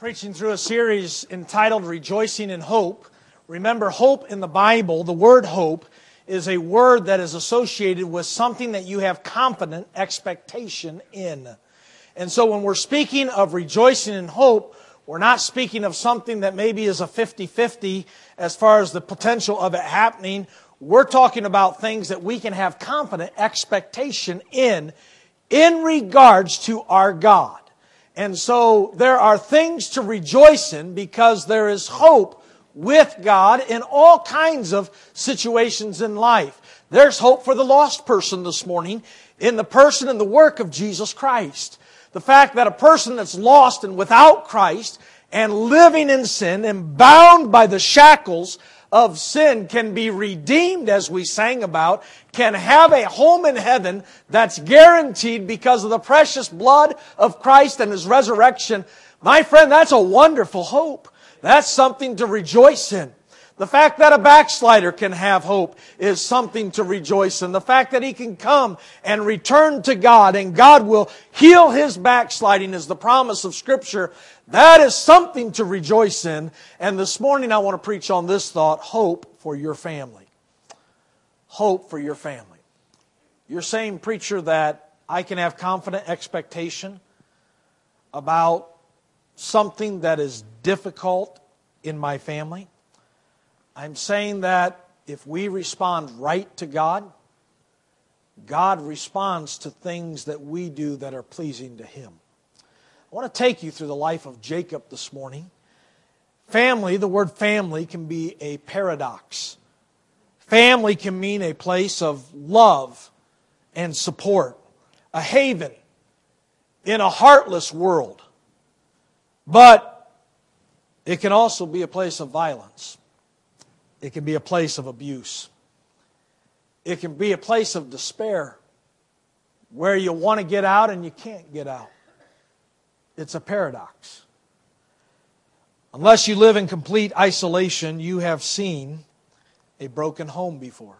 Preaching through a series entitled Rejoicing in Hope. Remember, hope in the Bible, the word hope, is a word that is associated with something that you have confident expectation in. And so when we're speaking of rejoicing in hope, we're not speaking of something that maybe is a 50-50 as far as the potential of it happening. We're talking about things that we can have confident expectation in regards to our God. And so there are things to rejoice in because there is hope with God in all kinds of situations in life. There's hope for the lost person this morning in the person and the work of Jesus Christ. The fact that a person that's lost and without Christ and living in sin and bound by the shackles of sin can be redeemed, as we sang about, can have a home in heaven that's guaranteed because of the precious blood of Christ and His resurrection. My friend, that's a wonderful hope. That's something to rejoice in. The fact that a backslider can have hope is something to rejoice in. The fact that he can come and return to God and God will heal his backsliding is the promise of Scripture. That is something to rejoice in. And this morning I want to preach on this thought, hope for your family. Hope for your family. You're saying, preacher, that I can have confident expectation about something that is difficult in my family? I'm saying that if we respond right to God, God responds to things that we do that are pleasing to Him. I want to take you through the life of Jacob this morning. Family, the word family can be a paradox. Family can mean a place of love and support, a haven in a heartless world. But it can also be a place of violence. It can be a place of abuse. It can be a place of despair where you want to get out and you can't get out. It's a paradox. Unless you live in complete isolation, you have seen a broken home before.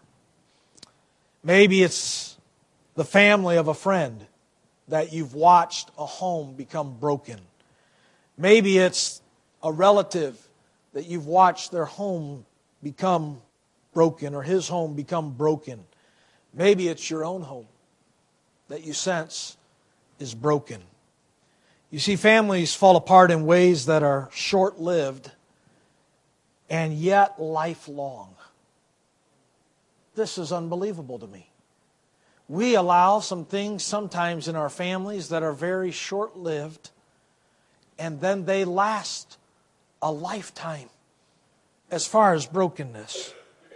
Maybe it's the family of a friend that you've watched a home become broken. Maybe it's a relative that you've watched their home become broken or his home become broken. Maybe it's your own home that you sense is broken. You see, families fall apart in ways that are short-lived and yet lifelong. This is unbelievable to me. We allow some things sometimes in our families that are very short-lived and then they last a lifetime. As far as brokenness,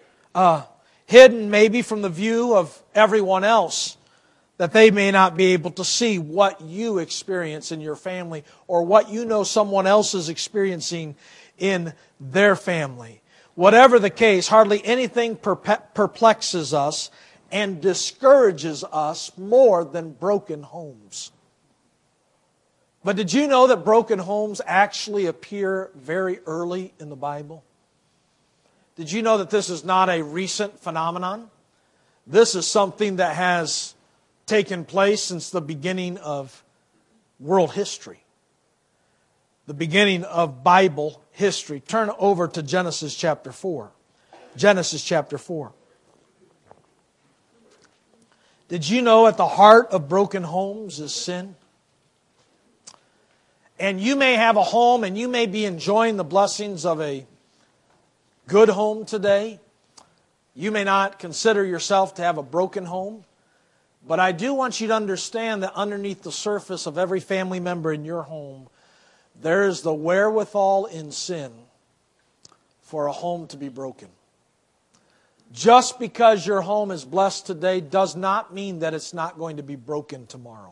hidden maybe from the view of everyone else, that they may not be able to see what you experience in your family or what you know someone else is experiencing in their family. Whatever the case, hardly anything perplexes us and discourages us more than broken homes. But did you know that broken homes actually appear very early in the Bible? Did you know that this is not a recent phenomenon? This is something that has taken place since the beginning of world history. The beginning of Bible history. Turn over to Genesis chapter 4. Genesis chapter 4. Did you know at the heart of broken homes is sin? And you may have a home and you may be enjoying the blessings of a good home today. You may not consider yourself to have a broken home. But I do want you to understand that underneath the surface of every family member in your home, there is the wherewithal in sin for a home to be broken. Just because your home is blessed today does not mean that it's not going to be broken tomorrow.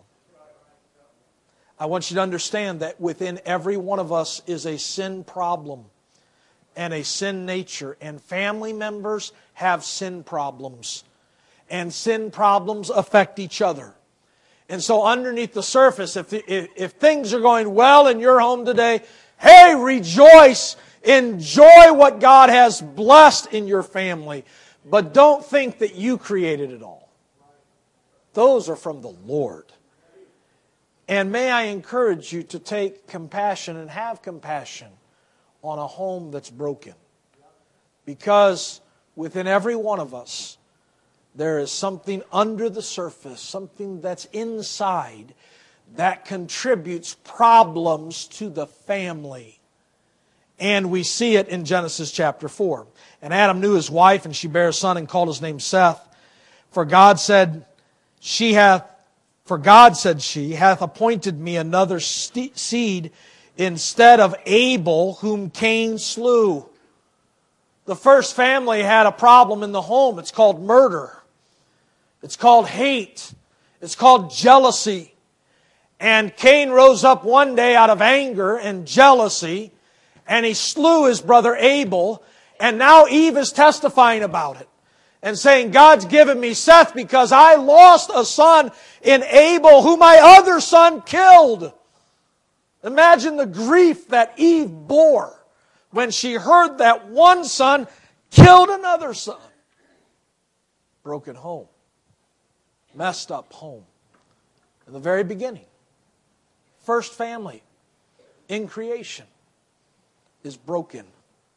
I want you to understand that within every one of us is a sin problem and a sin nature. And family members have sin problems. And sin problems affect each other. And so underneath the surface, if things are going well in your home today, hey, rejoice. Enjoy what God has blessed in your family. But don't think that you created it all. Those are from the Lord. And may I encourage you to take compassion and have compassion on a home that's broken. Because within every one of us, there is something under the surface, something that's inside that contributes problems to the family. And we see it in Genesis chapter 4. And Adam knew his wife, and she bare a son and called his name Seth. For God said, she hath appointed me another seed instead of Abel, whom Cain slew. The first family had a problem in the home. It's called murder. It's called hate. It's called jealousy. And Cain rose up one day out of anger and jealousy, and he slew his brother Abel. And now Eve is testifying about it and saying, God's given me Seth because I lost a son in Abel who my other son killed. Imagine the grief that Eve bore when she heard that one son killed another son. Broken home. Messed up home. In the very beginning. First family in creation is broken.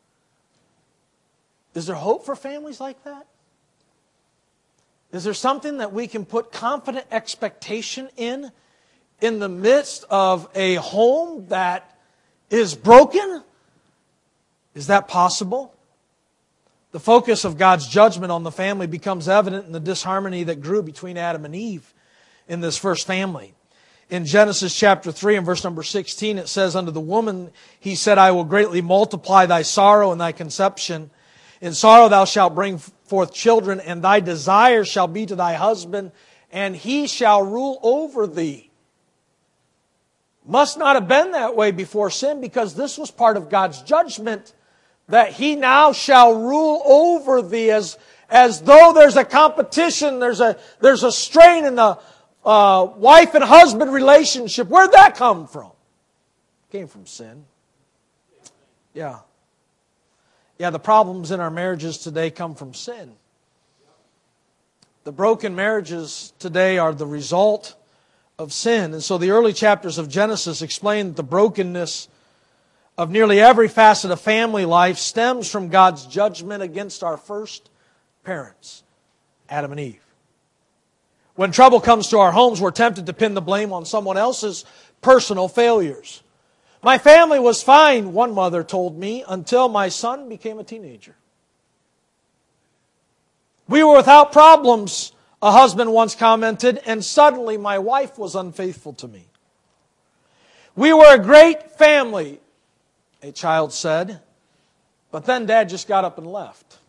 Is there hope for families like that? Is there something that we can put confident expectation in the midst of a home that is broken? Is that possible? The focus of God's judgment on the family becomes evident in the disharmony that grew between Adam and Eve in this first family. In Genesis chapter 3 and verse number 16, it says, Unto the woman he said, I will greatly multiply thy sorrow and thy conception. In sorrow thou shalt bring forth children, and thy desire shall be to thy husband, and he shall rule over thee. Must not have been that way before sin, because this was part of God's judgment, that he now shall rule over thee, as though there's a competition, there's a strain in the wife and husband relationship. Where'd that come from? It came from sin. Yeah. Yeah, the problems in our marriages today come from sin. The broken marriages today are the result of sin. And so the early chapters of Genesis explain that the brokenness of nearly every facet of family life stems from God's judgment against our first parents, Adam and Eve. When trouble comes to our homes, we're tempted to pin the blame on someone else's personal failures. My family was fine, one mother told me, until my son became a teenager. We were without problems, a husband once commented, and suddenly my wife was unfaithful to me. We were a great family, a child said, but then Dad just got up and left.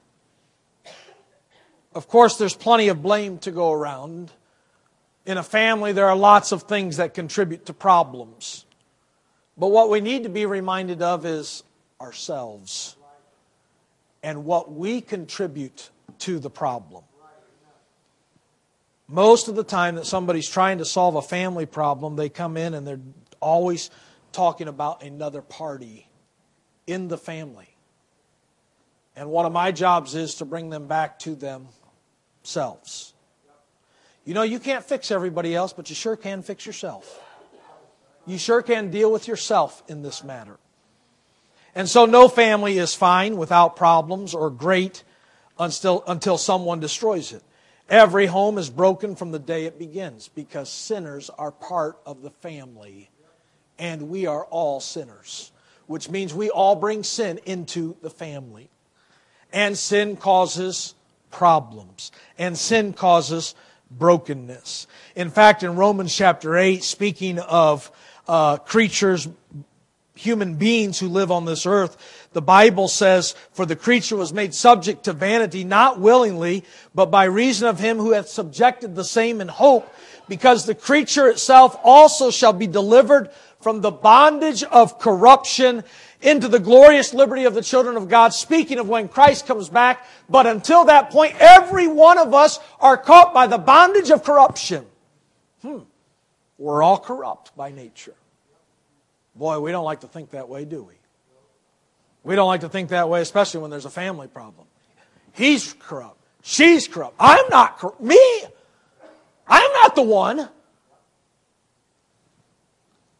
Of course, there's plenty of blame to go around. In a family, there are lots of things that contribute to problems. But what we need to be reminded of is ourselves and what we contribute to the problem. Most of the time that somebody's trying to solve a family problem, they come in and they're always talking about another party in the family. And one of my jobs is to bring them back to themselves. You know, you can't fix everybody else, but you sure can fix yourself. You sure can deal with yourself in this matter. And so no family is fine without problems or great until someone destroys it. Every home is broken from the day it begins because sinners are part of the family. And we are all sinners, which means we all bring sin into the family. And sin causes problems. And sin causes brokenness. In fact, in Romans chapter 8, speaking of creatures, human beings who live on this earth, the Bible says, For the creature was made subject to vanity, not willingly, but by reason of him who hath subjected the same in hope, because the creature itself also shall be delivered from the bondage of corruption into the glorious liberty of the children of God, speaking of when Christ comes back. But until that point, every one of us are caught by the bondage of corruption. We're all corrupt by nature. Boy, we don't like to think that way, do we? We don't like to think that way, especially when there's a family problem. He's corrupt. She's corrupt. I'm not corrupt. Me? I'm not the one.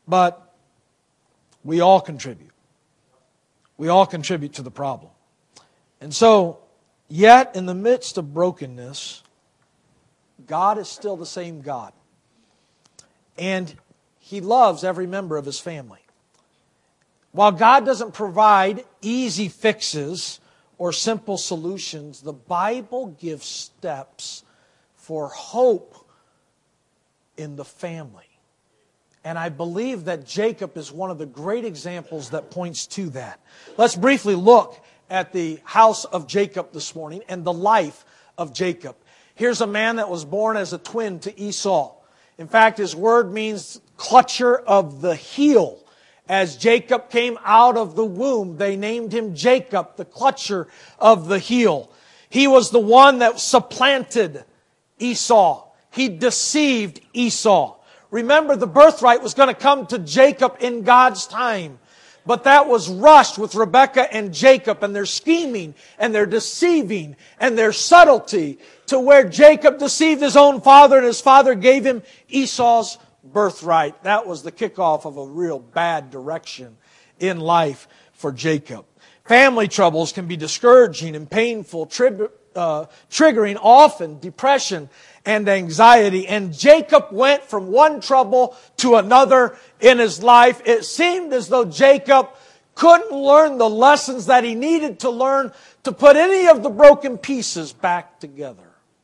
But we all contribute. We all contribute to the problem. And so, yet in the midst of brokenness, God is still the same God. And He loves every member of His family. While God doesn't provide easy fixes or simple solutions, the Bible gives steps for hope in the family. And I believe that Jacob is one of the great examples that points to that. Let's briefly look at the house of Jacob this morning and the life of Jacob. Here's a man that was born as a twin to Esau. In fact, his word means clutcher of the heel. As Jacob came out of the womb, they named him Jacob, the clutcher of the heel. He was the one that supplanted Esau. He deceived Esau. Remember, the birthright was going to come to Jacob in God's time. But that was rushed with Rebekah and Jacob and their scheming and their deceiving and their subtlety to where Jacob deceived his own father and his father gave him Esau's birthright. That was the kickoff of a real bad direction in life for Family troubles can be discouraging and painful, triggering often depression and anxiety. And Jacob went from one trouble to another in his life. It seemed as though Jacob couldn't learn the lessons that he needed to learn to put any of the broken pieces back together.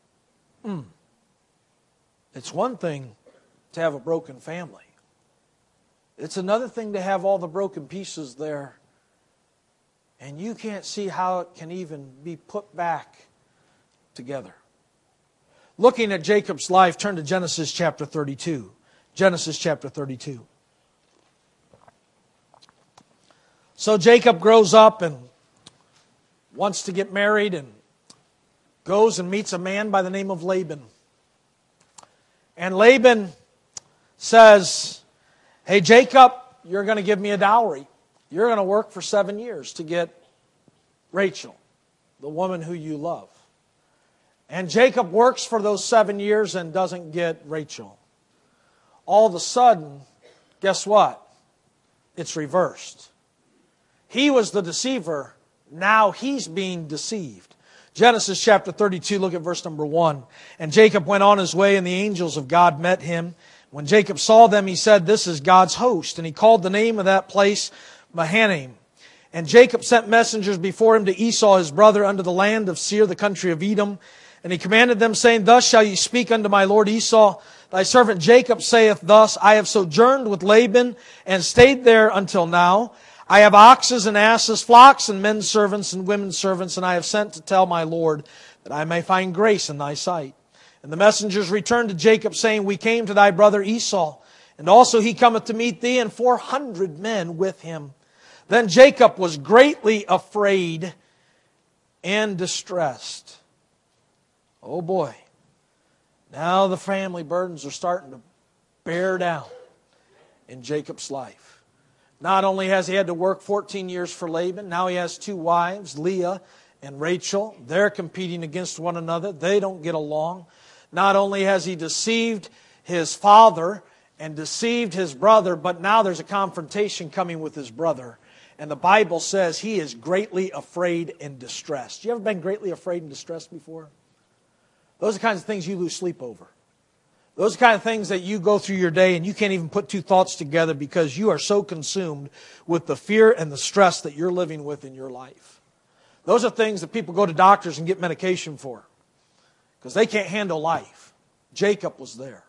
It's one thing to have a broken family. It's another thing to have all the broken pieces there, and you can't see how it can even be put back together. Looking at Jacob's life, turn to Genesis chapter 32. Genesis chapter 32. So Jacob grows up and wants to get married and goes and meets a man by the name of Laban. And Laban says, "Hey Jacob, you're going to give me a dowry. You're going to work for 7 years to get Rachel, the woman who you love." And Jacob works for those 7 years and doesn't get Rachel. All of a sudden, guess what? It's reversed. He was the deceiver. Now he's being deceived. Genesis chapter 32, look at verse number 1. "And Jacob went on his way, and the angels of God met him. When Jacob saw them, he said, 'This is God's host.' And he called the name of that place Mahanaim. And Jacob sent messengers before him to Esau his brother unto the land of Seir, the country of Edom. And he commanded them, saying, 'Thus shall ye speak unto my lord Esau. Thy servant Jacob saith thus, I have sojourned with Laban, and stayed there until now. I have oxes and asses, flocks and men servants and women servants, and I have sent to tell my lord that I may find grace in thy sight.' And the messengers returned to Jacob, saying, 'We came to thy brother Esau, and also he cometh to meet thee, and 400 men with him.' Then Jacob was greatly afraid and distressed." Oh boy. Now the family burdens are starting to bear down in Jacob's life. Not only has he had to work 14 years for Laban, now he has 2 wives, Leah and Rachel. They're competing against one another. They don't get along. Not only has he deceived his father and deceived his brother, but now there's a confrontation coming with his brother. And the Bible says he is greatly afraid and distressed. You ever been greatly afraid and distressed before? Those are the kinds of things you lose sleep over. Those are the kind of things that you go through your day and you can't even put 2 thoughts together because you are so consumed with the fear and the stress that you're living with in your life. Those are things that people go to doctors and get medication for because they can't handle life. Jacob was there.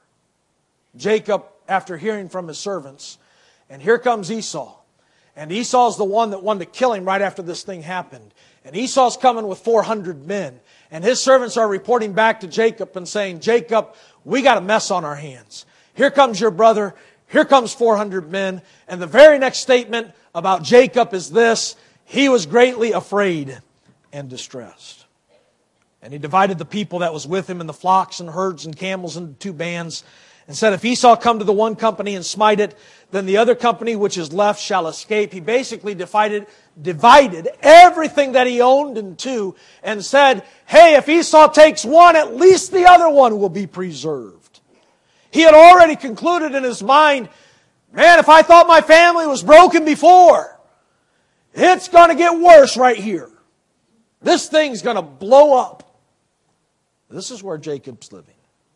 Jacob, after hearing from his servants, and here comes Esau. And Esau's the one that wanted to kill him right after this thing happened. And Esau's coming with 400 men. And his servants are reporting back to Jacob and saying, "Jacob, we got a mess on our hands. Here comes your brother. Here comes 400 men." And the very next statement about Jacob is this: he was greatly afraid and distressed. And he divided the people that was with him in the flocks and herds and camels into 2 bands, and said, "If Esau come to the one company and smite it, then the other company which is left shall escape." He basically divided everything that he owned in 2 and said, "Hey, if Esau takes one, at least the other one will be preserved." He had already concluded in his mind, Man, if I thought my family was broken before, it's going to get worse right here. This thing's going to blow up. This is where Jacob's living.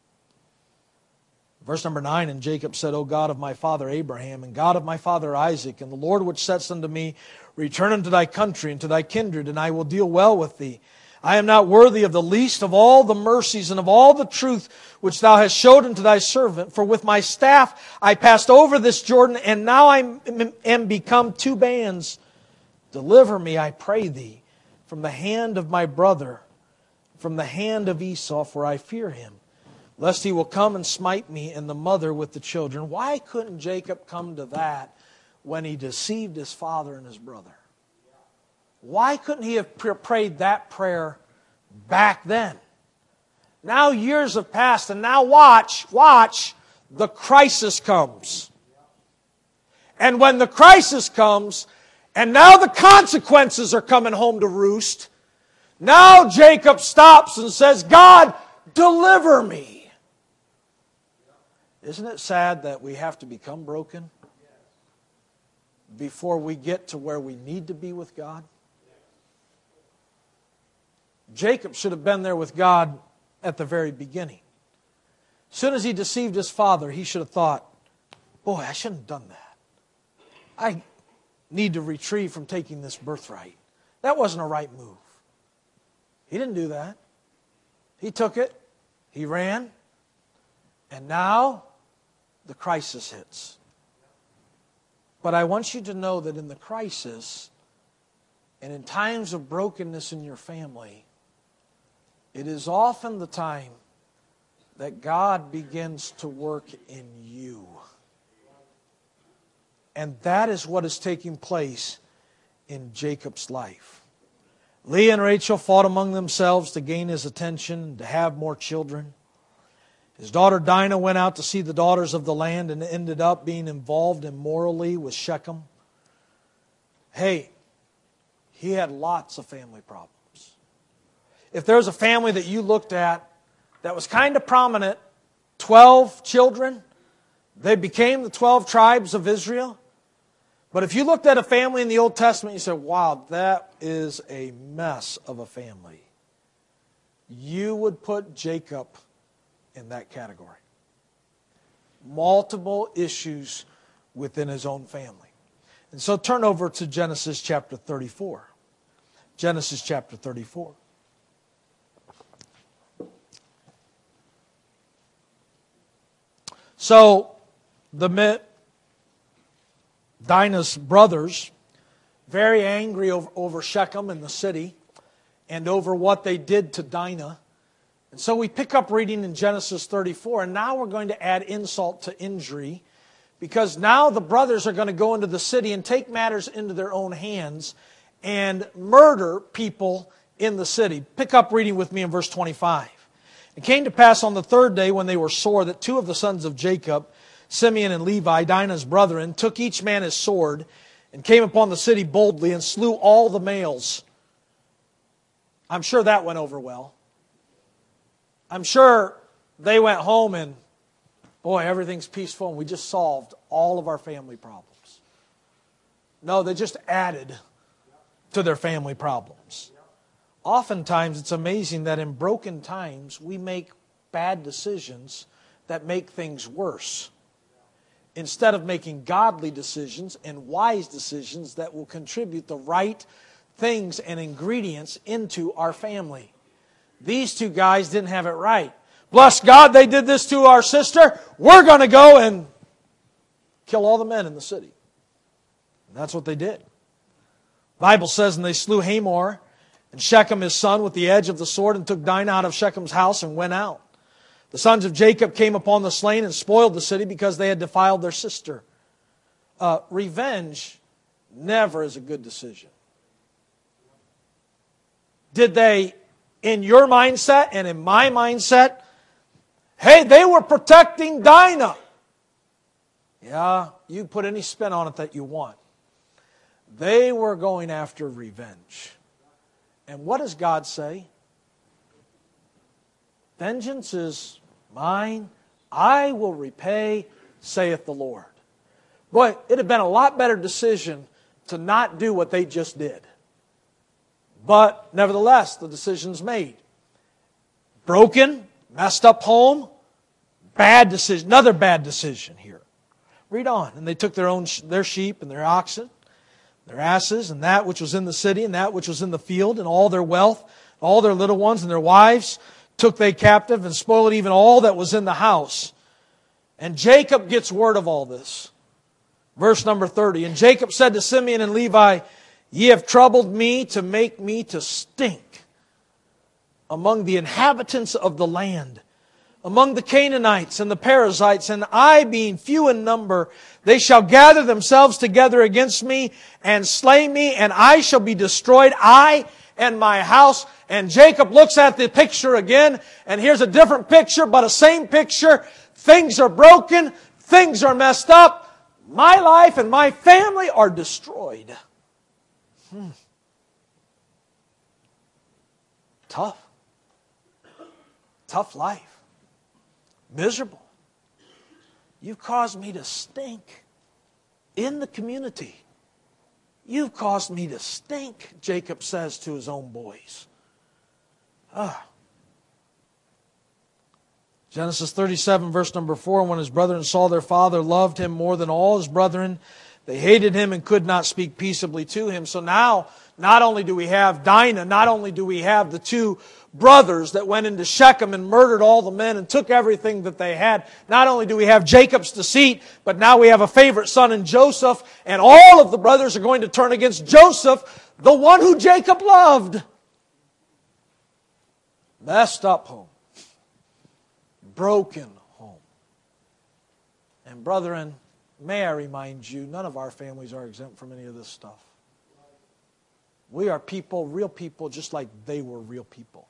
Verse number 9, and Jacob said, O God of my father Abraham, and God of my father Isaac, and the Lord which saidst unto me, Return unto thy country and to thy kindred, and I will deal well with thee. I am not worthy of the least of all the mercies and of all the truth which thou hast showed unto thy servant. For with my staff I passed over this Jordan, and now I am become two bands. Deliver me, I pray thee, from the hand of my brother, from the hand of Esau, for I fear him, lest he will come and smite me and the mother with the children. Why couldn't Jacob come to that when he deceived his father and his brother? Why couldn't he have prayed that prayer back then? Now years have passed, and now watch, the crisis comes. And when the crisis comes, and now the consequences are coming home to roost, now Jacob stops and says, God, deliver me. Isn't it sad that we have to become broken before we get to where we need to be with God? Jacob should have been there with God at the very beginning. As soon as he deceived his father, he should have thought, boy, I shouldn't have done that. I need to retrieve from taking this birthright. That wasn't a right move. He didn't do that. He took it, he ran, and now the crisis hits. But I want you to know that in the crisis and in times of brokenness in your family, it is often the time that God begins to work in you. And that is what is taking place in Jacob's life. Leah and Rachel fought among themselves to gain his attention and to have more children. His daughter Dinah went out to see the daughters of the land and ended up being involved immorally with Shechem. Hey, he had lots of family problems. If there's a family that you looked at that was kind of prominent, 12 children, they became the 12 tribes of Israel. But if you looked at a family in the Old Testament, you said, wow, that is a mess of a family, you would put Jacob in that category. Multiple issues within his own family. And so turn over to Genesis chapter 34. Genesis chapter 34. So, Dinah's brothers, very angry over Shechem and the city and over what they did to Dinah. And so we pick up reading in Genesis 34, and now we're going to add insult to injury, because now the brothers are going to go into the city and take matters into their own hands and murder people in the city. Pick up reading with me in verse 25. It came to pass on the third day, when they were sore, that two of the sons of Jacob, Simeon and Levi, Dinah's brethren, took each man his sword and came upon the city boldly and slew all the males. I'm sure that went over well. I'm sure they went home and, boy, everything's peaceful and we just solved all of our family problems. No, they just added to their family problems. Oftentimes, it's amazing that in broken times, we make bad decisions that make things worse, instead of making godly decisions and wise decisions that will contribute the right things and ingredients into our family. These two guys didn't have it right. Bless God, they did this to our sister. We're going to go and kill all the men in the city. And that's what they did. The Bible says, and they slew Hamor and Shechem his son with the edge of the sword, and took Dinah out of Shechem's house and went out. The sons of Jacob came upon the slain and spoiled the city, because they had defiled their sister. Revenge never is a good decision. Did they, in your mindset and in my mindset, hey, they were protecting Dinah. Yeah, you put any spin on it that you want. They were going after revenge. And what does God say? Vengeance is mine, I will repay, saith the Lord. Boy, it'd have been a lot better decision to not do what they just did. But nevertheless, the decision's made. Broken, messed up home, bad decision, another bad decision here. Read on. And they took their sheep and their oxen, their asses, and that which was in the city, and that which was in the field, and all their wealth, all their little ones and their wives, took they captive, and spoiled even all that was in the house. And Jacob gets word of all this. Verse number 30. And Jacob said to Simeon and Levi, Ye have troubled me to make me to stink among the inhabitants of the land, among the Canaanites and the Perizzites, and I being few in number, they shall gather themselves together against me and slay me, and I shall be destroyed, I and my house. And Jacob looks at the picture again, and here's a different picture, but a same picture. Things are broken, things are messed up, my life and my family are destroyed. Tough. Tough life. Miserable. You've caused me to stink in the community. You've caused me to stink, Jacob says to his own boys. Genesis 37, verse number 4, when his brethren saw their father loved him more than all his brethren, they hated him and could not speak peaceably to him. So now, not only do we have Dinah, not only do we have the two brothers that went into Shechem and murdered all the men and took everything that they had, not only do we have Jacob's deceit, but now we have a favorite son in Joseph, and all of the brothers are going to turn against Joseph, the one who Jacob loved. Messed up home. Broken home. And brethren, may I remind you, none of our families are exempt from any of this stuff. We are people, real people, just like they were real people.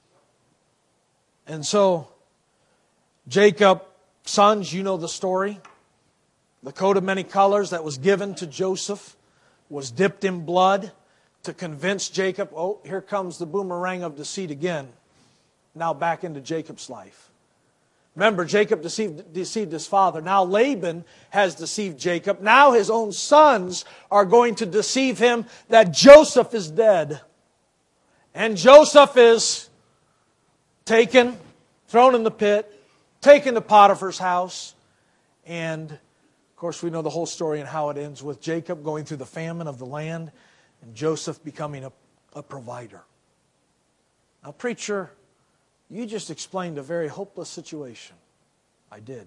And so, Jacob, sons, you know the story. The coat of many colors that was given to Joseph was dipped in blood to convince Jacob, oh, here comes the boomerang of deceit again. Now back into Jacob's life. Remember, Jacob deceived his father. Now Laban has deceived Jacob. Now his own sons are going to deceive him that Joseph is dead. And Joseph is taken, thrown in the pit, taken to Potiphar's house. And, of course, we know the whole story and how it ends with Jacob going through the famine of the land and Joseph becoming a provider. Now, preacher, you just explained a very hopeless situation. I did.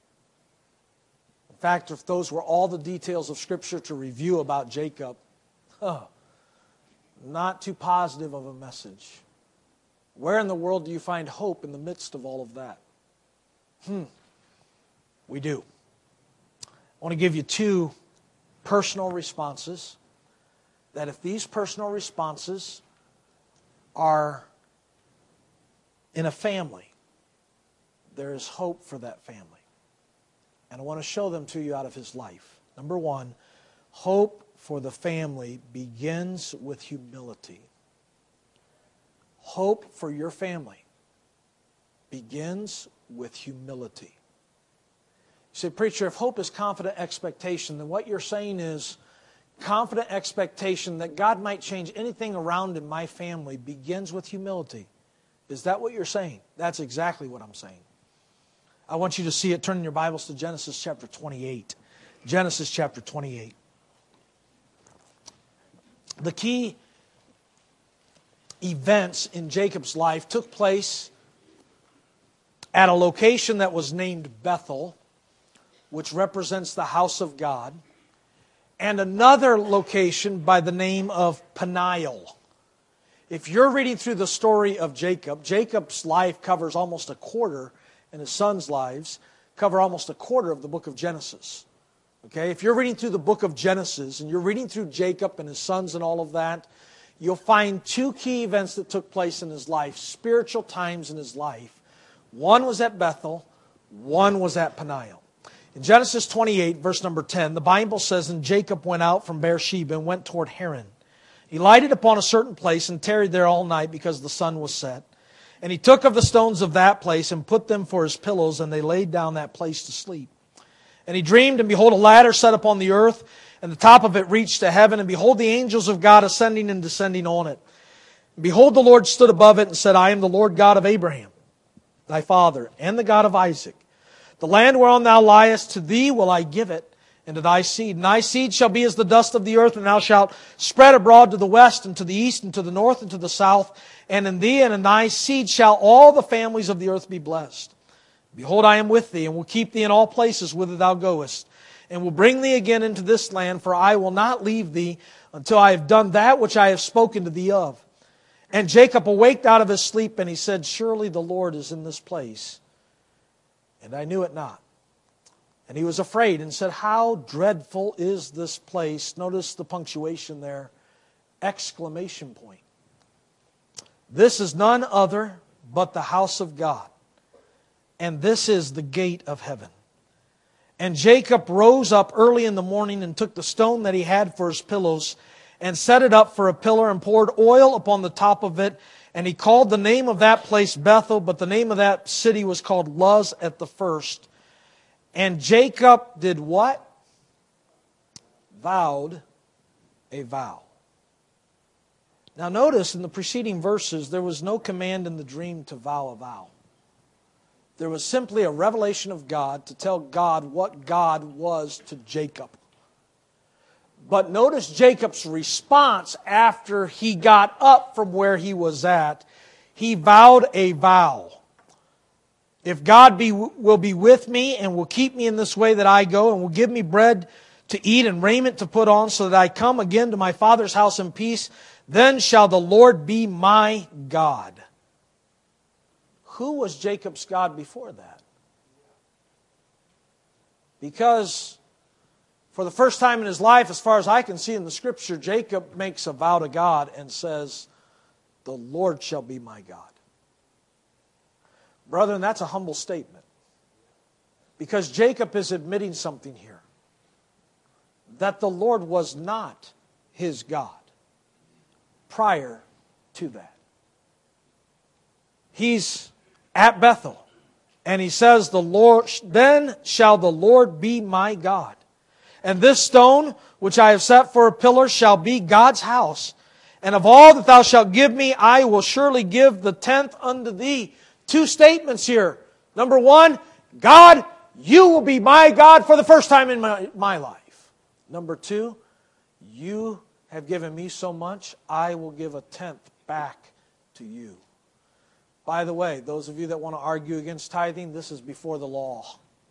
In fact, if those were all the details of Scripture to review about Jacob, not too positive of a message. Where in the world do you find hope in the midst of all of that? We do. I want to give you two personal responses, that if these personal responses are in a family, there is hope for that family. And I want to show them to you out of his life. Number one, hope for the family begins with humility. Hope for your family begins with humility. You say, preacher, if hope is confident expectation, then what you're saying is confident expectation that God might change anything around in my family begins with humility. Is that what you're saying? That's exactly what I'm saying. I want you to see it. Turn in your Bibles to Genesis chapter 28. Genesis chapter 28. The key events in Jacob's life took place at a location that was named Bethel, which represents the house of God, and another location by the name of Peniel. If you're reading through the story of Jacob, Jacob's life covers almost a quarter, and his sons' lives cover almost a quarter of the book of Genesis. Okay? If you're reading through the book of Genesis, and you're reading through Jacob and his sons and all of that, you'll find two key events that took place in his life, spiritual times in his life. One was at Bethel, one was at Peniel. In Genesis 28, verse number 10, the Bible says, And Jacob went out from Beersheba and went toward Haran. He lighted upon a certain place and tarried there all night because the sun was set. And he took of the stones of that place and put them for his pillows, and they laid down that place to sleep. And he dreamed, and behold, a ladder set upon the earth, and the top of it reached to heaven, and behold, the angels of God ascending and descending on it. And behold, the Lord stood above it and said, I am the Lord God of Abraham, thy father, and the God of Isaac. The land whereon thou liest, to thee will I give it, and to thy seed. And thy seed shall be as the dust of the earth, and thou shalt spread abroad to the west, and to the east, and to the north, and to the south. And in thee and in thy seed shall all the families of the earth be blessed. Behold, I am with thee, and will keep thee in all places whither thou goest, and will bring thee again into this land, for I will not leave thee until I have done that which I have spoken to thee of. And Jacob awaked out of his sleep, and he said, Surely the Lord is in this place, and I knew it not. And he was afraid and said, How dreadful is this place? Notice the punctuation there. Exclamation point. This is none other but the house of God, and this is the gate of heaven. And Jacob rose up early in the morning and took the stone that he had for his pillows and set it up for a pillar and poured oil upon the top of it. And he called the name of that place Bethel, but the name of that city was called Luz at the first. And Jacob did what? Vowed a vow. Now notice in the preceding verses, there was no command in the dream to vow a vow. There was simply a revelation of God to tell God what God was to Jacob. But notice Jacob's response after he got up from where he was at. He vowed a vow. If God will be with me and will keep me in this way that I go, and will give me bread to eat and raiment to put on, so that I come again to my father's house in peace, then shall the Lord be my God. Who was Jacob's God before that? Because for the first time in his life, as far as I can see in the Scripture, Jacob makes a vow to God and says, the Lord shall be my God. Brethren, that's a humble statement. Because Jacob is admitting something here. That the Lord was not his God prior to that. He's at Bethel, and he says, "The Lord, then shall the Lord be my God. And this stone, which I have set for a pillar, shall be God's house. And of all that thou shalt give me, I will surely give the tenth unto thee." Two statements here. Number one, God, you will be my God for the first time in my life. Number two, you have given me so much, I will give a tenth back to you. By the way, those of you that want to argue against tithing, this is before the law.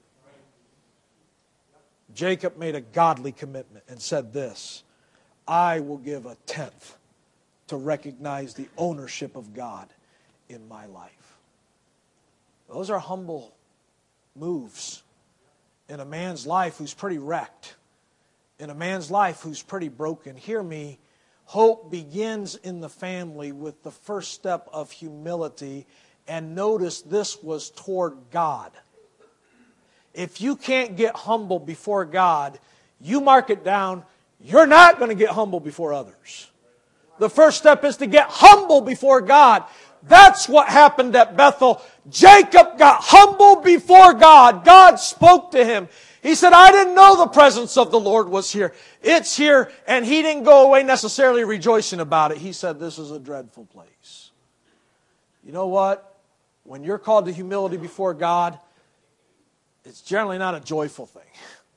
Jacob made a godly commitment and said this, I will give a tenth to recognize the ownership of God in my life. Those are humble moves in a man's life who's pretty wrecked, in a man's life who's pretty broken. Hear me, hope begins in the family with the first step of humility, and notice this was toward God. If you can't get humble before God, you mark it down, you're not going to get humble before others. The first step is to get humble before God. That's what happened at Bethel. Jacob got humble before God. God spoke to him. He said, I didn't know the presence of the Lord was here. It's here, and he didn't go away necessarily rejoicing about it. He said, this is a dreadful place. You know what? When you're called to humility before God, it's generally not a joyful thing.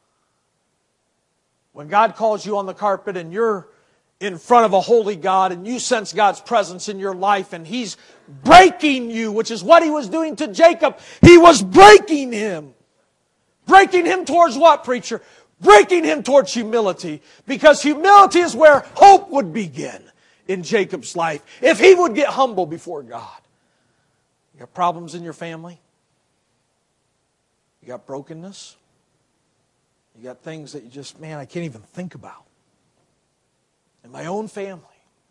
When God calls you on the carpet and you're in front of a holy God and you sense God's presence in your life and He's breaking you, which is what He was doing to Jacob. He was breaking him. Breaking him towards what, preacher? Breaking him towards humility. Because humility is where hope would begin in Jacob's life. If he would get humble before God. You got problems in your family? You got brokenness? You got things that you just, man, I can't even think about. In my own family,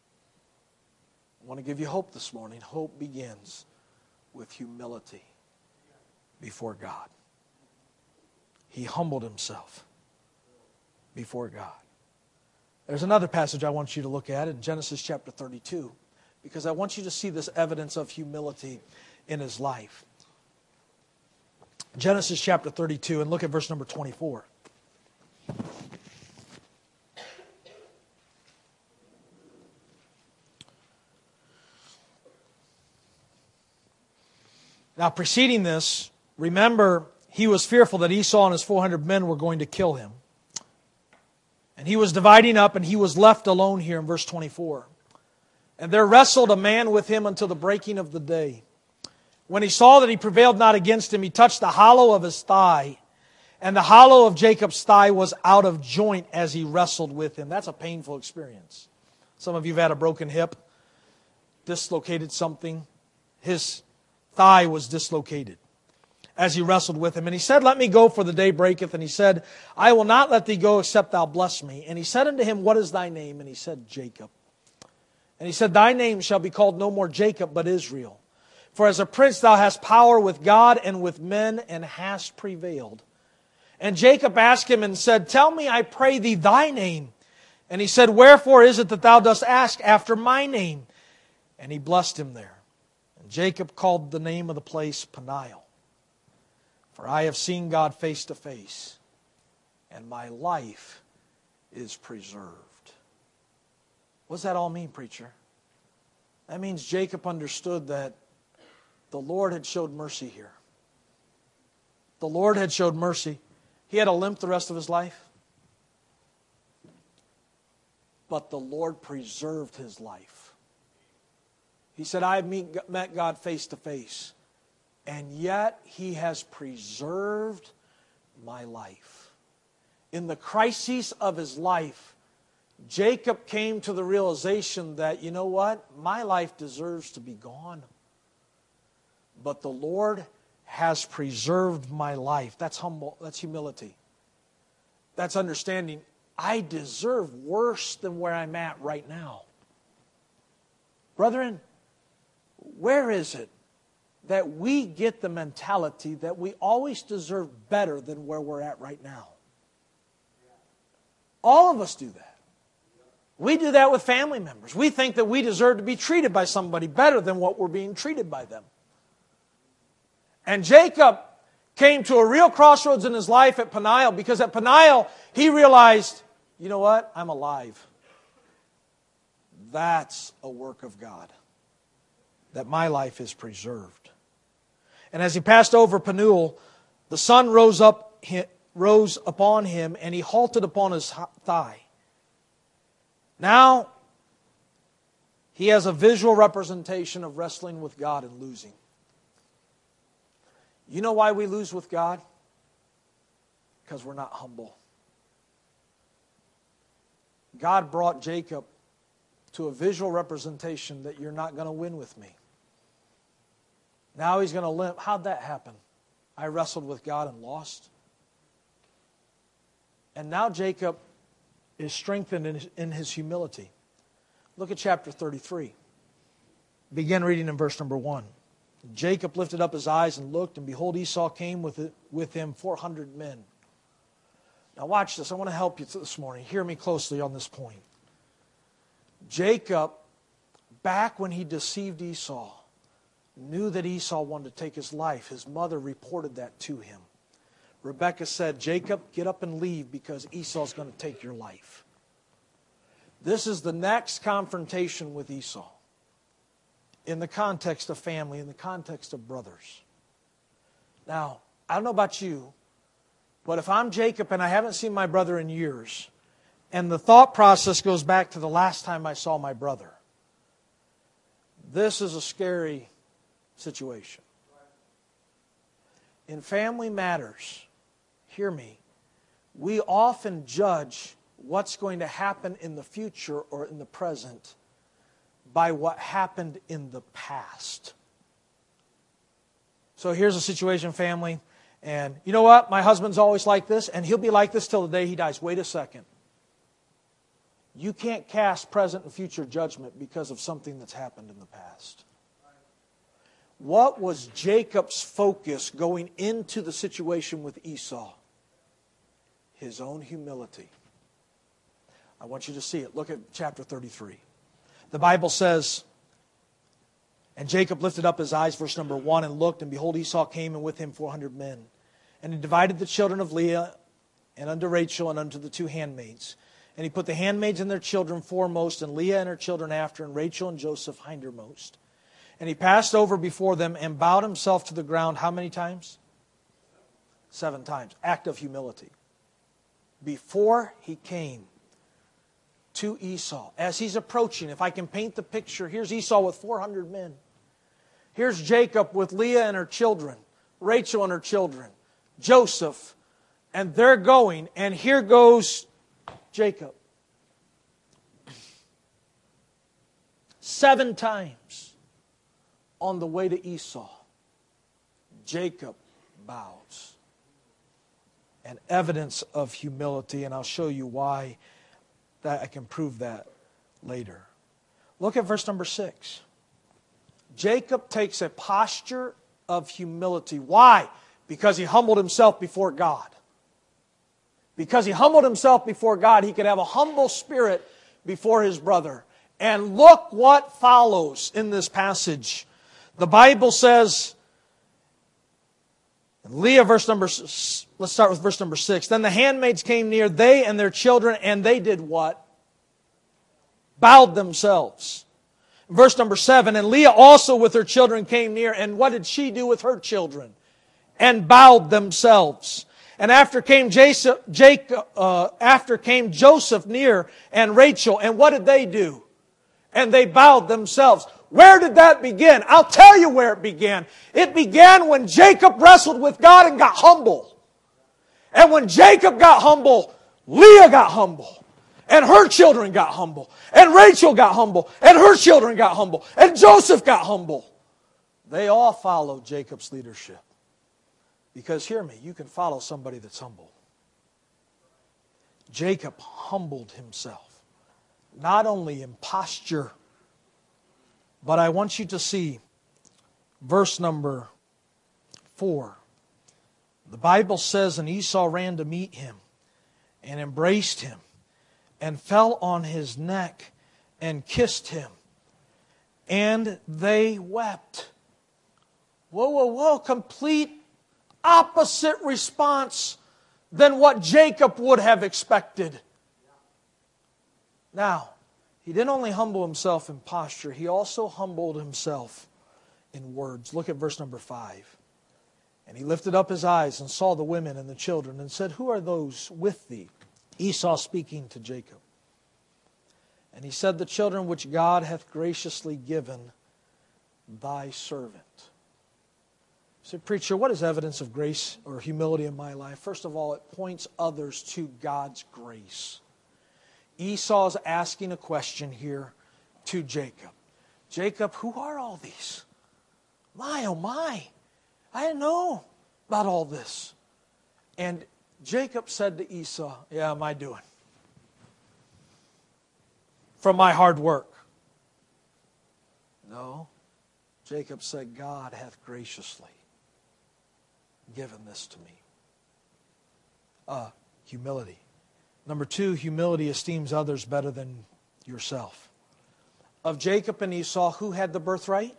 I want to give you hope this morning. Hope begins with humility before God. He humbled himself before God. There's another passage I want you to look at in Genesis chapter 32, because I want you to see this evidence of humility in his life. Genesis chapter 32, and look at verse number 24. Now, preceding this, remember, he was fearful that Esau and his 400 men were going to kill him. And he was dividing up, and he was left alone here in verse 24. And there wrestled a man with him until the breaking of the day. When he saw that he prevailed not against him, he touched the hollow of his thigh. And the hollow of Jacob's thigh was out of joint as he wrestled with him. That's a painful experience. Some of you have had a broken hip, dislocated something. His thigh was dislocated as he wrestled with him. And he said, "Let me go, for the day breaketh." And he said, "I will not let thee go, except thou bless me." And he said unto him, "What is thy name?" And he said, "Jacob." And he said, "Thy name shall be called no more Jacob, but Israel. For as a prince thou hast power with God and with men, and hast prevailed." And Jacob asked him and said, "Tell me, I pray thee, thy name." And he said, "Wherefore is it that thou dost ask after my name?" And he blessed him there. And Jacob called the name of the place Peniel. For I have seen God face to face, and my life is preserved. What does that all mean, preacher? That means Jacob understood that the Lord had showed mercy here. The Lord had showed mercy. He had a limp the rest of his life. But the Lord preserved his life. He said, "I have met God face to face, and yet He has preserved my life." In the crises of his life, Jacob came to the realization that, you know what? My life deserves to be gone. But the Lord has preserved my life. That's humble. That's humility. That's understanding. I deserve worse than where I'm at right now. Brethren, where is it that we get the mentality that we always deserve better than where we're at right now? All of us do that. We do that with family members. We think that we deserve to be treated by somebody better than what we're being treated by them. And Jacob came to a real crossroads in his life at Peniel, because at Peniel he realized, you know what? I'm alive. That's a work of God, that my life is preserved. And as he passed over Penuel, the sun rose upon him, and he halted upon his thigh. Now, he has a visual representation of wrestling with God and losing. You know why we lose with God? Because we're not humble. God brought Jacob to a visual representation that you're not going to win with me. Now he's going to limp. How'd that happen? I wrestled with God and lost. And now Jacob is strengthened in his humility. Look at chapter 33. Begin reading in verse number 1. Jacob lifted up his eyes and looked, and behold, Esau came with him 400 men. Now watch this. I want to help you this morning. Hear me closely on this point. Jacob, back when he deceived Esau, knew that Esau wanted to take his life. His mother reported that to him. Rebekah said, "Jacob, get up and leave, because Esau's going to take your life." This is the next confrontation with Esau. In the context of family, in the context of brothers. Now, I don't know about you, but if I'm Jacob and I haven't seen my brother in years, and the thought process goes back to the last time I saw my brother, this is a scary situation. In family matters, hear me, we often judge what's going to happen in the future or in the present by what happened in the past. So here's a situation, family, and you know what? My husband's always like this, and he'll be like this till the day he dies. Wait a second. You can't cast present and future judgment because of something that's happened in the past. What was Jacob's focus going into the situation with Esau? His own humility. I want you to see it. Look at chapter 33. The Bible says, "And Jacob lifted up his eyes," verse number 1, "and looked, and behold, Esau came, and with him 400 men. And he divided the children of Leah, and unto Rachel, and unto the two handmaids. And he put the handmaids and their children foremost, and Leah and her children after, and Rachel and Joseph hindermost. And he passed over before them and bowed himself to the ground how many times? 7 times. Act of humility. Before he came to Esau, as he's approaching, if I can paint the picture, here's Esau with 400 men. Here's Jacob with Leah and her children, Rachel and her children, Joseph, and they're going, and here goes Jacob. 7 times on the way to Esau, Jacob bows. An evidence of humility, and I'll show you why that I can prove that later. Look at verse number 6. Jacob takes a posture of humility. Why? Because he humbled himself before God. Because he humbled himself before God, he could have a humble spirit before his brother. And look what follows in this passage. The Bible says, Leah, let's start with verse number 6. Then the handmaids came near, they and their children, and they did what? Bowed themselves. Verse number 7, and Leah also with her children came near, and what did she do with her children? And bowed themselves. And after came Joseph near, and Rachel, and what did they do? And they bowed themselves. Where did that begin? I'll tell you where it began. It began when Jacob wrestled with God and got humble. And when Jacob got humble, Leah got humble. And her children got humble. And Rachel got humble. And her children got humble. And Joseph got humble. They all followed Jacob's leadership. Because hear me, you can follow somebody that's humble. Jacob humbled himself. Not only in posture, but I want you to see verse number 4. The Bible says, and Esau ran to meet him and embraced him and fell on his neck and kissed him. And they wept. Whoa, whoa, whoa. Complete opposite response than what Jacob would have expected. Now, he didn't only humble himself in posture, he also humbled himself in words. Look at verse number 5. And he lifted up his eyes and saw the women and the children and said, who are those with thee? Esau speaking to Jacob. And he said, the children which God hath graciously given thy servant. So, preacher, what is evidence of grace or humility in my life? First of all, it points others to God's grace. Esau's asking a question here to Jacob. Jacob, who are all these? My, oh my, I didn't know about all this. And Jacob said to Esau, yeah, my doing. From my hard work. No, Jacob said, God hath graciously given this to me. Humility. Number 2, humility esteems others better than yourself. Of Jacob and Esau, who had the birthright?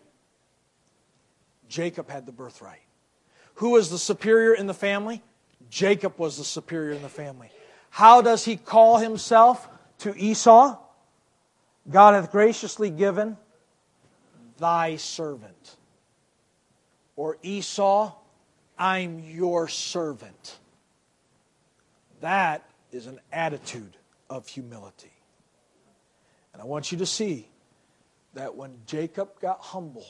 Jacob had the birthright. Who was the superior in the family? Jacob was the superior in the family. How does he call himself to Esau? God hath graciously given thy servant. Or Esau, I'm your servant. That is an attitude of humility. And I want you to see that when Jacob got humble,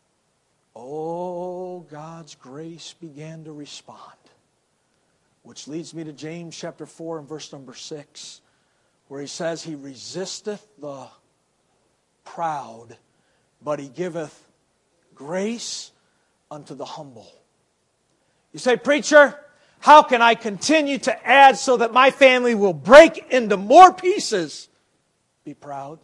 God's grace began to respond. Which leads me to James chapter 4 and verse number 6, where he says, he resisteth the proud, but he giveth grace unto the humble. You say, preacher, how can I continue to add so that my family will break into more pieces? Be proud.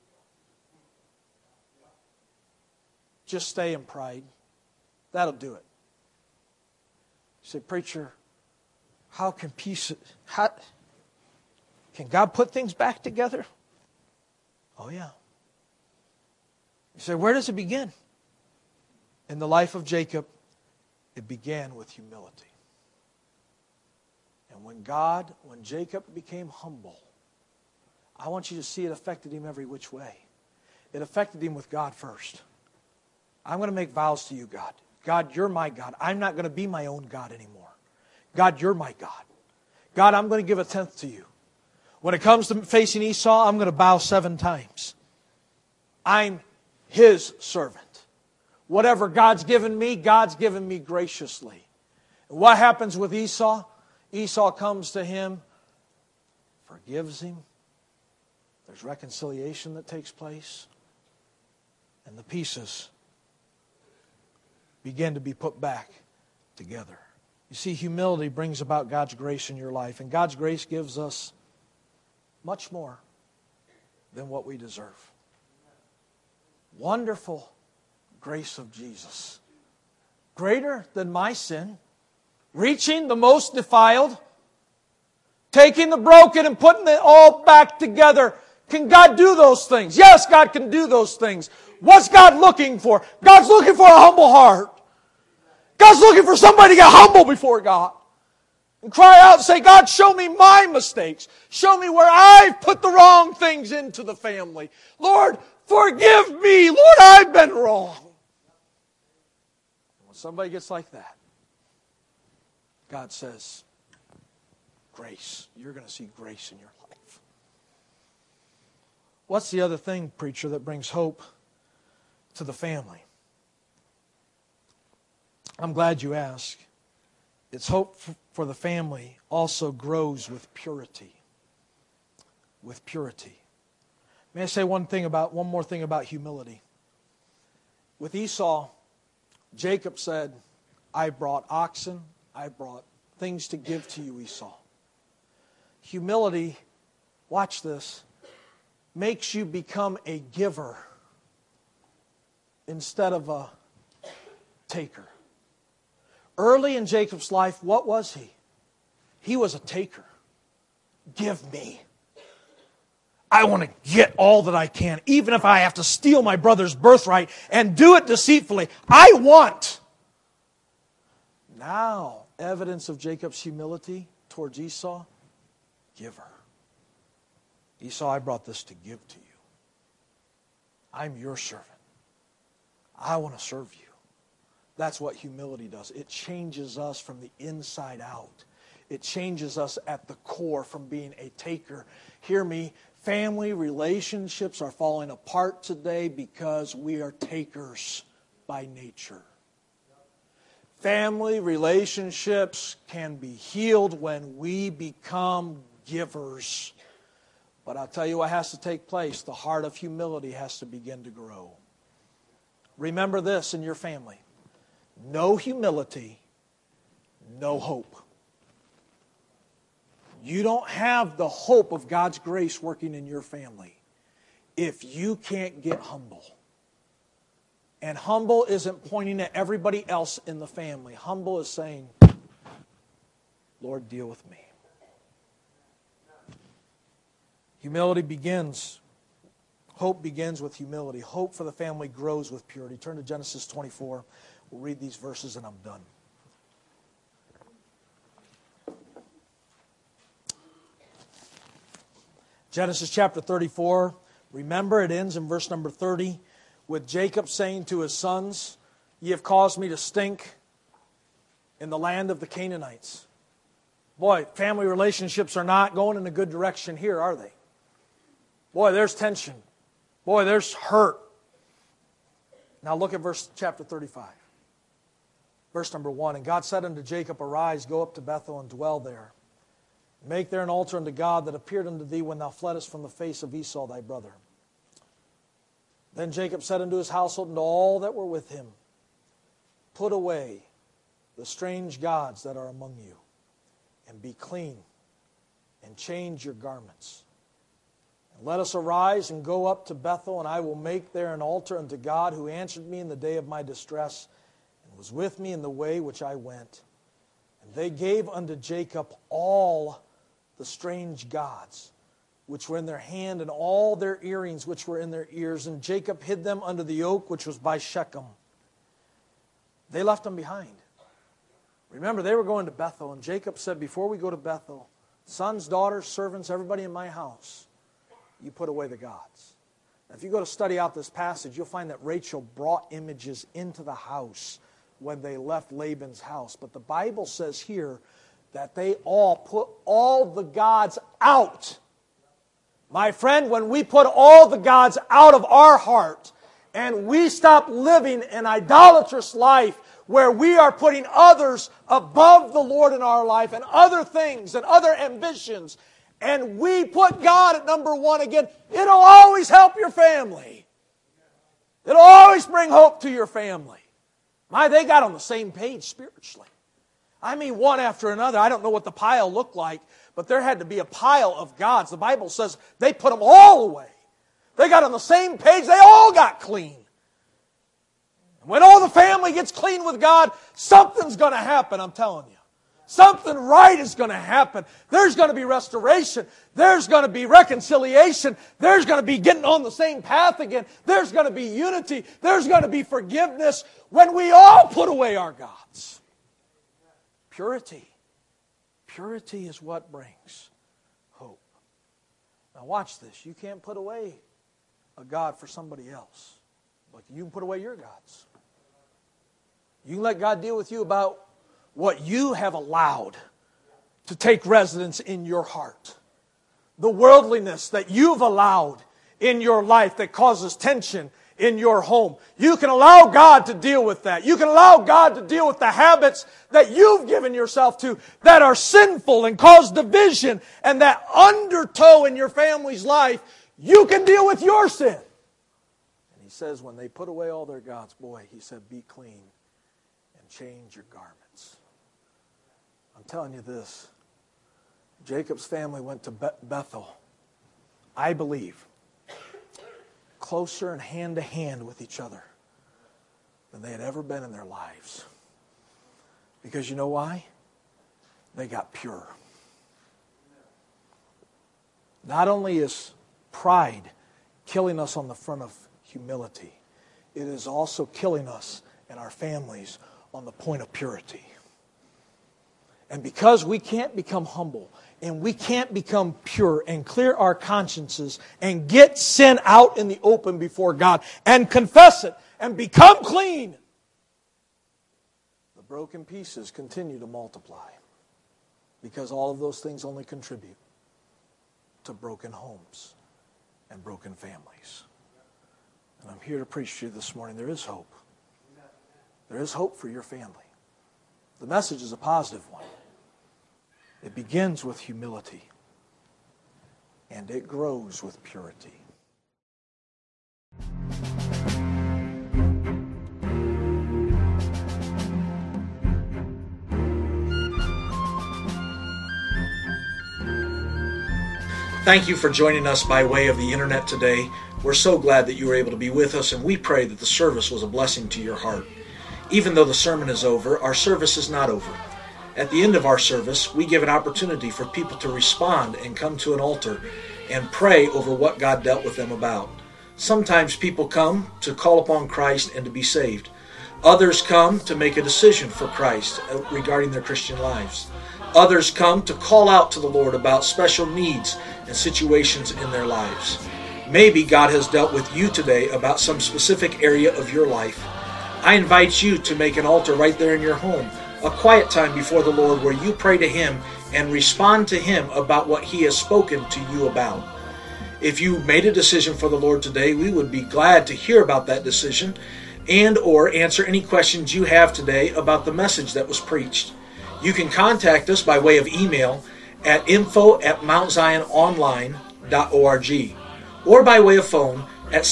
Just stay in pride. That'll do it. You say, preacher, can God put things back together? Oh yeah. You say, where does it begin? In the life of Jacob, it began with humility. And when Jacob became humble, I want you to see it affected him every which way. It affected him with God first. I'm going to make vows to you, God. God, you're my God. I'm not going to be my own God anymore. God, you're my God. God, I'm going to give a tenth to you. When it comes to facing Esau, I'm going to bow 7 times. I'm his servant. Whatever God's given me graciously. And what happens with Esau? Esau comes to him, forgives him. There's reconciliation that takes place. And the pieces begin to be put back together. You see, humility brings about God's grace in your life. And God's grace gives us much more than what we deserve. Wonderful grace of Jesus. Greater than my sin. Reaching the most defiled. Taking the broken and putting it all back together. Can God do those things? Yes, God can do those things. What's God looking for? God's looking for a humble heart. God's looking for somebody to get humble before God. And cry out and say, God, show me my mistakes. Show me where I've put the wrong things into the family. Lord, forgive me. Lord, I've been wrong. When somebody gets like that, God says, grace. You're going to see grace in your life. What's the other thing, preacher, that brings hope to the family? I'm glad you asked. It's hope for the family also grows with purity. With purity. May I say one more thing about humility? With Esau, Jacob said, I brought oxen, I brought things to give to you, Esau. Humility, watch this, makes you become a giver instead of a taker. Early in Jacob's life, what was he? He was a taker. Give me. I want to get all that I can, even if I have to steal my brother's birthright and do it deceitfully. I want. Now, evidence of Jacob's humility towards Esau, giver. Esau, I brought this to give to you. I'm your servant. I want to serve you. That's what humility does. It changes us from the inside out. It changes us at the core from being a taker. Hear me, family relationships are falling apart today because we are takers by nature. Family relationships can be healed when we become givers. But I'll tell you what has to take place. The heart of humility has to begin to grow. Remember this in your family. No humility, no hope. You don't have the hope of God's grace working in your family if you can't get humble. And humble isn't pointing at everybody else in the family. Humble is saying, Lord, deal with me. Humility begins. Hope begins with humility. Hope for the family grows with purity. Turn to Genesis 24. We'll read these verses and I'm done. Genesis chapter 34. Remember, it ends in verse number 30 with Jacob saying to his sons, Ye have caused me to stink in the land of the Canaanites. Boy, family relationships are not going in a good direction here, are they? Boy, there's tension. Boy, there's hurt. Now look at chapter 35. Verse number 1, And God said unto Jacob, Arise, go up to Bethel and dwell there. Make there an altar unto God that appeared unto thee when thou fleddest from the face of Esau thy brother. Then Jacob said unto his household and to all that were with him, Put away the strange gods that are among you, and be clean, and change your garments. And let us arise and go up to Bethel, and I will make there an altar unto God, who answered me in the day of my distress, and was with me in the way which I went. And they gave unto Jacob all the strange gods which were in their hand, and all their earrings which were in their ears. And Jacob hid them under the oak which was by Shechem. They left them behind. Remember, they were going to Bethel, and Jacob said, before we go to Bethel, sons, daughters, servants, everybody in my house, you put away the gods. Now, if you go to study out this passage, you'll find that Rachel brought images into the house when they left Laban's house. But the Bible says here that they all put all the gods out. My friend, when we put all the gods out of our heart and we stop living an idolatrous life where we are putting others above the Lord in our life and other things and other ambitions, and we put God at number one again, it'll always help your family. It'll always bring hope to your family. They got on the same page spiritually. I mean, one after another. I don't know what the pile looked like, but there had to be a pile of gods. The Bible says they put them all away. They got on the same page. They all got clean. And when all the family gets clean with God, something's going to happen, I'm telling you. Something right is going to happen. There's going to be restoration. There's going to be reconciliation. There's going to be getting on the same path again. There's going to be unity. There's going to be forgiveness when we all put away our gods. Purity. Purity is what brings hope. Now watch this. You can't put away a god for somebody else, but you can put away your gods. You can let God deal with you about what you have allowed to take residence in your heart. The worldliness that you've allowed in your life that causes tension in your home. You can allow God to deal with that. You can allow God to deal with the habits that you've given yourself to that are sinful and cause division and that undertow in your family's life. You can deal with your sin. And he says when they put away all their gods, boy, he said, be clean and change your garments. I'm telling you this. Jacob's family went to Bethel, I believe, closer and hand to hand with each other than they had ever been in their lives. Because you know why? They got pure. Not only is pride killing us on the front of humility, it is also killing us and our families on the point of purity. And because we can't become humble and we can't become pure and clear our consciences and get sin out in the open before God and confess it and become clean, the broken pieces continue to multiply because all of those things only contribute to broken homes and broken families. And I'm here to preach to you this morning. There is hope. There is hope for your family. The message is a positive one. It begins with humility, and it grows with purity. Thank you for joining us by way of the internet today. We're so glad that you were able to be with us, and we pray that the service was a blessing to your heart. Even though the sermon is over, our service is not over. At the end of our service, we give an opportunity for people to respond and come to an altar and pray over what God dealt with them about. Sometimes people come to call upon Christ and to be saved. Others come to make a decision for Christ regarding their Christian lives. Others come to call out to the Lord about special needs and situations in their lives. Maybe God has dealt with you today about some specific area of your life. I invite you to make an altar right there in your home, a quiet time before the Lord where you pray to Him and respond to Him about what He has spoken to you about. If you made a decision for the Lord today, we would be glad to hear about that decision and or answer any questions you have today about the message that was preached. You can contact us by way of email at info@mountziononline.org or by way of phone at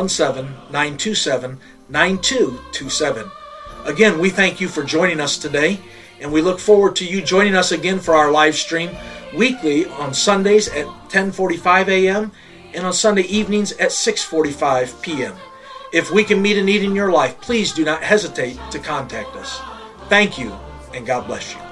717-927-9227. Again, we thank you for joining us today, and we look forward to you joining us again for our live stream weekly on Sundays at 10:45 a.m. and on Sunday evenings at 6:45 p.m. If we can meet a need in your life, please do not hesitate to contact us. Thank you, and God bless you.